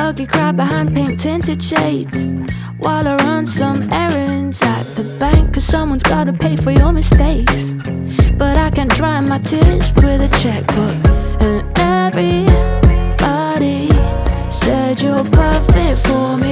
ugly cry behind pink tinted shades, while I run some errands at the bank, 'cause someone's gotta pay for your mistakes. But I can't dry my tears with a checkbook.